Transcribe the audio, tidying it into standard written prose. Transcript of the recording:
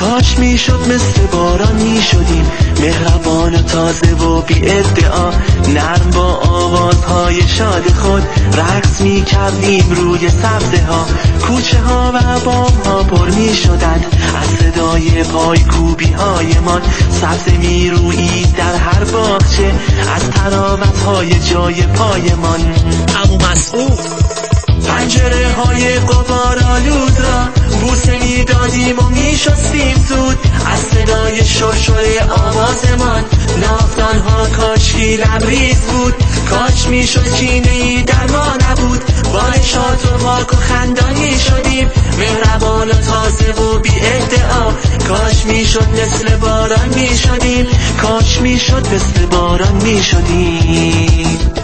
کاش میشد مثل باران میشدیم، مهربان و تازه و بی ادعا، نرم با آوازهای شاد خود رقص میکردیم روی سبزه ها. کوچه ها و بام ها پر میشدند از صدای پایکوبی های من. سبزه میرویید در هر باغچه از تراوت های جای پای من. عمو مسعود پنجره های غبارآلود را بوسه میدادیم و میشستیم زود از صدای شرشر آوازمان. نافتان ها کاشکی لبریز بود، کاش میشد کینه‌ای در ما نبود. با نشاط و پاک و خندان میشدیم، مهربان و تازه و بی ادعا. کاش میشد مثل باران میشدیم، کاش میشد مثل باران میشدیم.